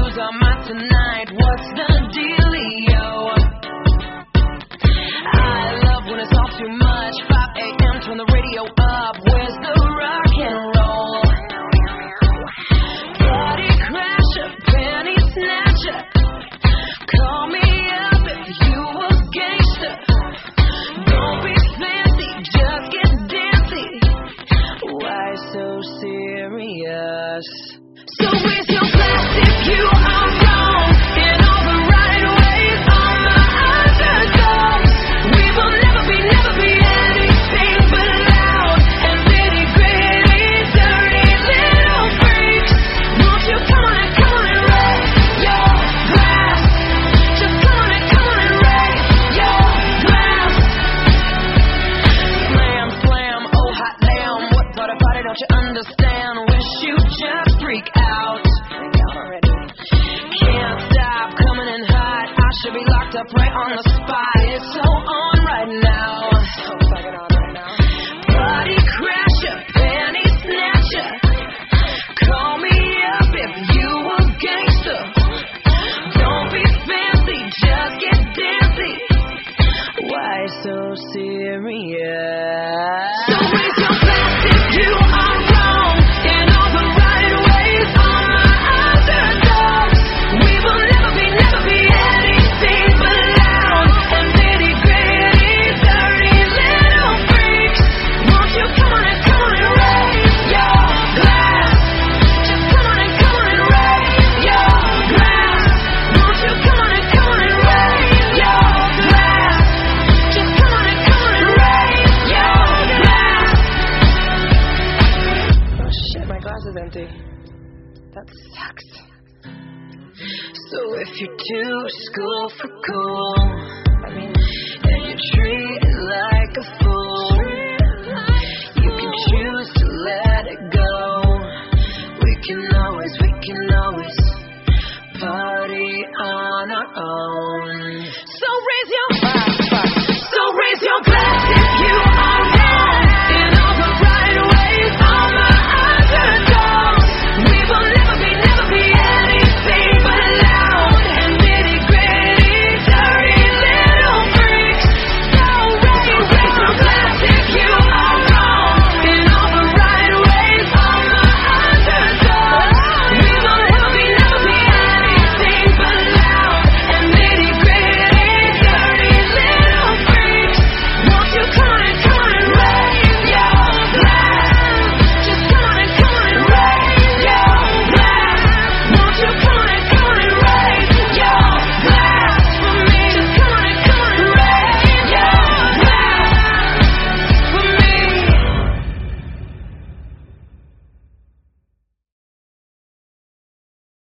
lose our mind tonight. What's the dealio? I love when it's all too much. 5 a.m. turn the radio up. Where's the rock and roll? Body crasher, penny snatcher. Call me up if you a gangster. Don't be fancy, just get dancy. Why so serious? So raise your glass if you are wrong in all the right ways. All my underdogs. We will never be anything but loud and nitty gritty, dirty little freaks. Won't you come on and raise your glass? Just come on and raise your glass. Slam, slam, oh hot damn. What part about it don't you understand? Wish you just freak out. Already. Can't stop coming in hot. I should be locked up right on the spot. It's so on right now. Body crasher, penny snatcher. Call me up if you a gangster. Don't be fancy, just get dancy. Why so serious? So raise your glass if you are wrong in all the right ways. All my underdogs. We will never be anything but loud and nitty gritty, dirty little freaks. Won't you come on and raise your glass? Just come on and raise your glass. Won't you come on and raise your glass? Just come on and raise your glass. Oh shit, my glass is empty. That sucks. So if you're too school for cool,